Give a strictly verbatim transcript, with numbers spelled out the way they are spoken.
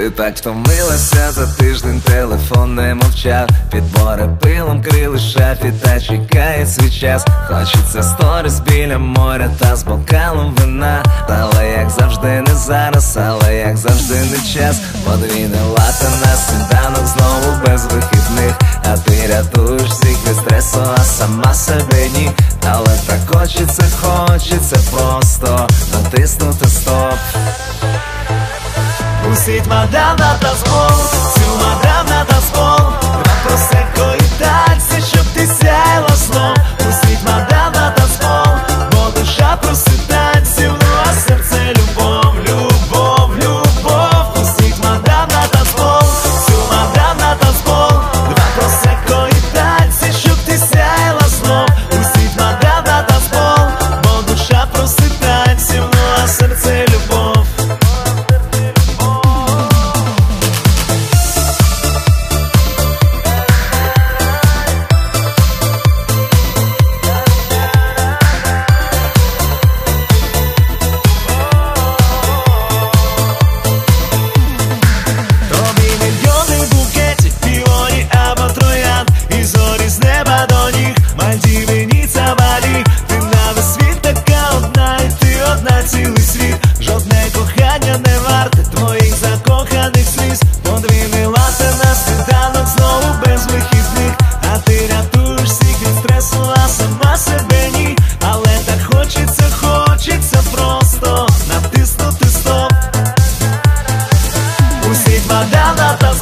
Ти так втомилася за тиждень, телефон не мовчав. Підбори пилом крили шафі та чекає свій час. Хочеться сторіс біля моря та з бокалом вина. Але як завжди не зараз, але як завжди не час. Подвійне лате на сніданок, знову без вихідних. А ти рятуєш всіх від стресу, а сама себе ні. Але так хочеться, хочеться просто натиснути стоп. Пустіть мадам на танцпол, цю мадам на танцпол. Два просеко і таксі, щоб ти сяяла знов. Пустіть мадам на танцпол, бо душа просить танців, ну а серце любов, любов, любов. Пустіть мадам на танцпол, цю мадам на танцпол. Два просеко і таксі, щоб ти сяяла знов. Пустіть мадам на танцпол, бо душа просить танців, ну а серце любов. Цілий світ, жодне кохання не варте твоїх закоханих сліз. Подвійне лате на сніданок, знову без вихідних. А ти рятуєш всіх від стресу, а сама себе ні. Але так хочеться, хочеться просто натиснути стоп. Пустіть мадам на танцпол.